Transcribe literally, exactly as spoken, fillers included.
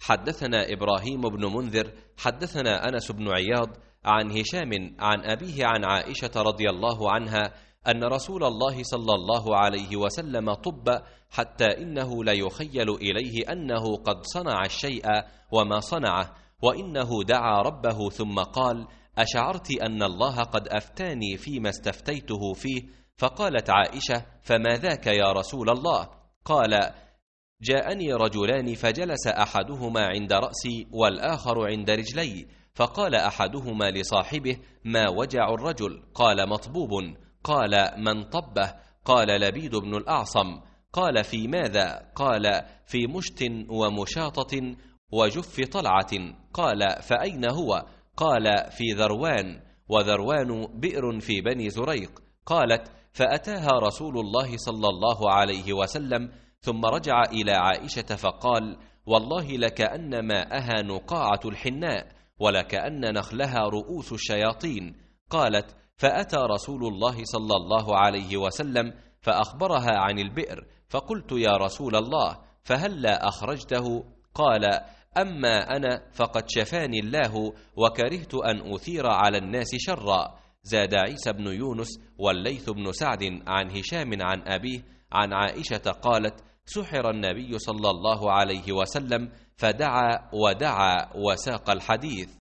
حدثنا إبراهيم بن منذر حدثنا أنس بن عياض عن هشام عن أبيه عن عائشة رضي الله عنها أن رسول الله صلى الله عليه وسلم طب حتى إنه ليخيل إليه أنه قد صنع الشيء وما صنعه، وإنه دعا ربه ثم قال: أشعرت أن الله قد أفتاني فيما استفتيته فيه؟ فقالت عائشة: فما ذاك يا رسول الله؟ قال: جاءني رجلان فجلس أحدهما عند رأسي والآخر عند رجلي، فقال أحدهما لصاحبه: ما وجع الرجل؟ قال: مطبوب. قال: من طبه؟ قال: لبيد بن الأعصم. قال: في ماذا؟ قال: في مشت ومشاطة وجف طلعة. قال: فأين هو؟ قال: في ذروان، وذروان بئر في بني زريق. قالت: فأتاها رسول الله صلى الله عليه وسلم ثم رجع إلى عائشة فقال: والله لكأن ماءها نقاعة الحناء، ولكأن نخلها رؤوس الشياطين. قالت: فأتى رسول الله صلى الله عليه وسلم فأخبرها عن البئر، فقلت: يا رسول الله، فهلا أخرجته؟ قال: أما أنا فقد شفاني الله، وكرهت أن أثير على الناس شرا. زاد عيسى بن يونس والليث بن سعد عن هشام عن أبيه عن عائشة قالت: سحر النبي صلى الله عليه وسلم فدعا ودعا وساق الحديث.